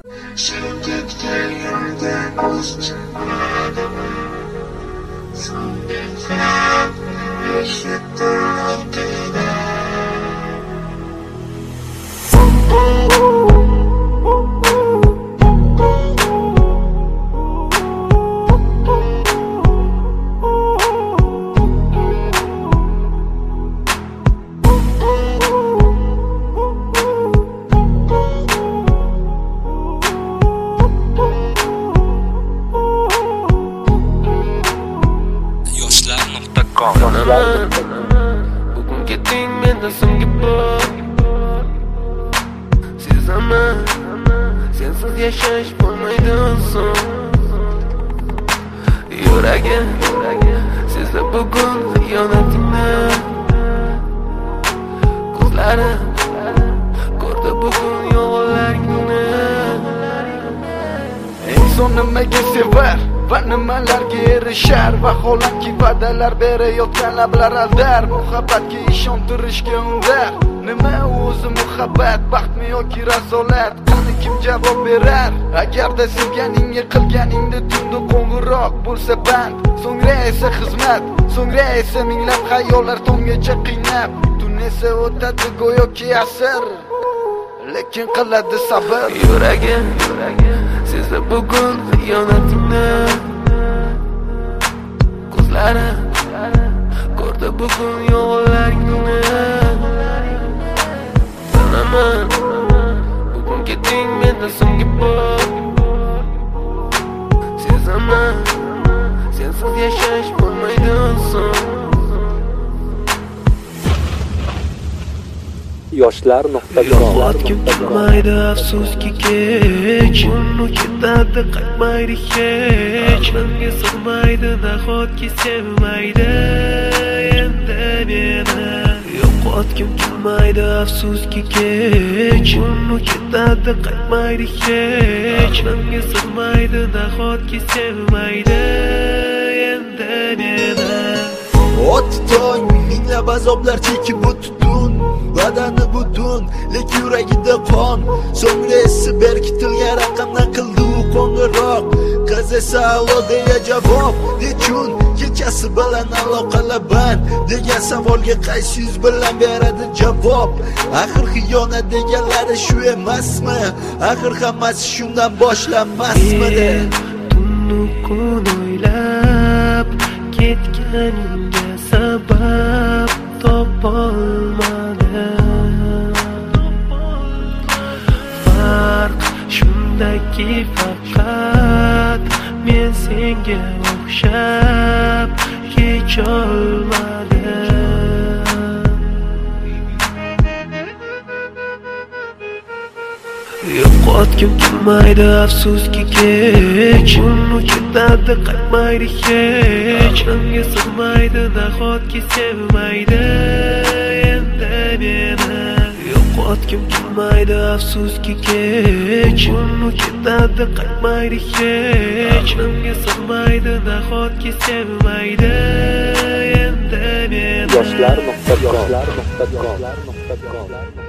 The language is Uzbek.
Bugun keting menda so'nggi bor. Sezaman, sensiz yashash bo'lmaydi son. Yuragim sezdi bugun xiyonatingni. Ko'zlarim ko'rdi bugun yolg'onlaringni. Inson nimaga sevar va nimalarga erishar? Vaholanki va'dalar berayotgan lablar aldar. Muhabbatga ishontirishga undar. Nima o'zi muhabbat, baxtmi yoki razolat? Qani kim javob berar? Agarda sevganingga qilganingda tunda qo'ng'iroq bo'lsa band, so'ngra esa xizmat, so'ngra esa minglab xayollar tonggacha qiynab, tun esa o'tadi go'yoki asr, lekin qiladi sabr. Yuragim sezdi bugun xiyonatingni. Ko'zlarim ko'rdi bugun yolg'onlaringni. Bilaman, bugun keting menda so'nggi bor. Sezaman, sensiz yashash bo'lmaydi son. Yoshlar.com kelmaydi afsuski kech, uni ketadi qaytmaydi hech. Menga sig'maydi nahotki sevmaydi endi meni. Yo'qotgim kelmaydi afsuski kech, uni ketadi qaytmaydi hech. Menga sig'maydi nahotki sevmaydi endi meni. O'tdi tong, minglab azoblar chekib o'tdun, badani butun, lek yuragida qon. So'ngra esi berkitilgan raqamdan qildi u qo'ng'iroq. Qiz esa allo deya javob. Nechun kechasi bilan aloqalar band degan savolga qaysi yuz bilan beradi javob? Axir xiyonat deganlari shu emasmi? Axir hammasi shundan boshlanmasmidi? Tunni kun o'ylab ketganingga sabab topolmadim. Farq shundaki faqat men senga o'xshab kecholmadim. Yo'qotgim kelmaydi afsuski kech, uni ketadi qaytmaydi hech. Menga sig'maydi nahotki sevmaydi endi meni. Yo'qotgim kelmaydi afsuski kech, uni ketadi qaytmaydi hech. Menga sig'maydi nahotki sevmaydi endi meni. Yoshlar.com